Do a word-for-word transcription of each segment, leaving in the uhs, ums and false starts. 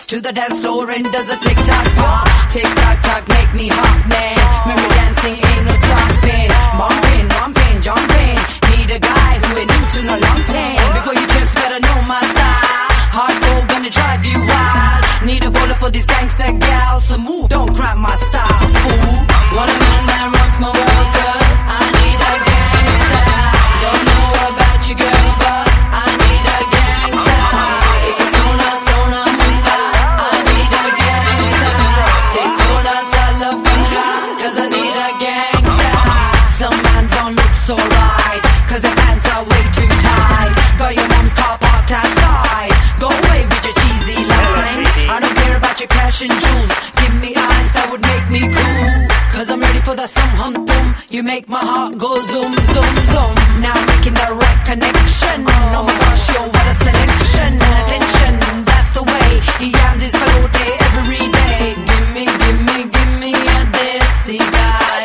to the dance floor and does a tick-tock, yeah. Tick-tock-tock, make me hot, man. Remember dancing ain't no stopping. Bumping, bumping, jumping. Need a guy who ain't new to no long time. Before you trips, better know my style. Hardcore gonna drive you wild. Need a bowler for these gangsta gals, so move, don't cramp my style, fool. Want a man that rocks my world, 'cause I need a gangsta. Don't know about you, girl, but I need a gangsta. It's una, sona, munda. I need a gangsta. They told us I love funga, 'cause I need a gangsta. Some man don't look so right, 'cause their pants are way too tight. Got your mom's car parked outside. Go away with your cheesy lines. I don't care about your cash and jewels. Give me eyes that would make me cool, 'cause I'm ready for that some hum tum. You make my heart go zoom, zoom, zoom. Now making the right connection. Oh my gosh, yo, what a selection. Attention, that's the way. He yams his perote every day. Give me, give me, give me a desi guy.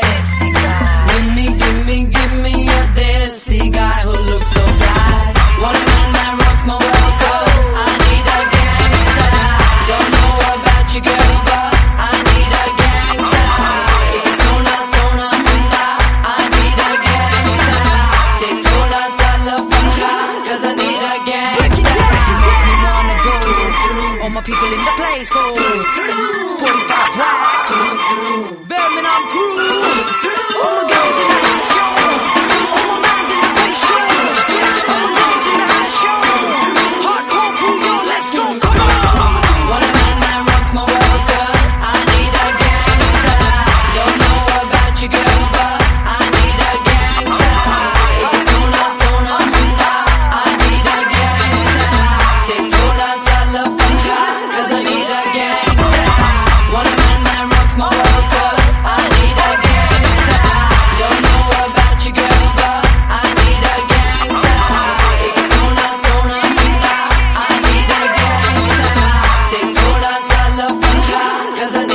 Give me, give me, give me a desi guy who looks so fly. Want a man that rocks my world, 'cause I need a gangsta. Don't know about you, girl, but I need a gangsta. It's sona, sona, munda. I need a gangsta. They told us I love funga, 'cause I need a gangsta. You make me wanna go. All my people in the place go. forty-five racks. Birmingham crew. All my girls in the house show. All my mans in the place show. All my girls in the house show. Hardcore crew, yo, let's go, come on. Want a man that rocks my world, 'cause I need a gangsta. Don't know about you, girl, but I need a gangsta. It's sona, sona, munda. I need a gangsta. They told us I love funga, 'cause I need a gangsta. Want a man that rocks my world, 'cause I need a gangsta. Don't know about you, girl, but I need a gangsta. It's sona, sona, munda. I need a gangsta. They told us I love funga, 'cause I need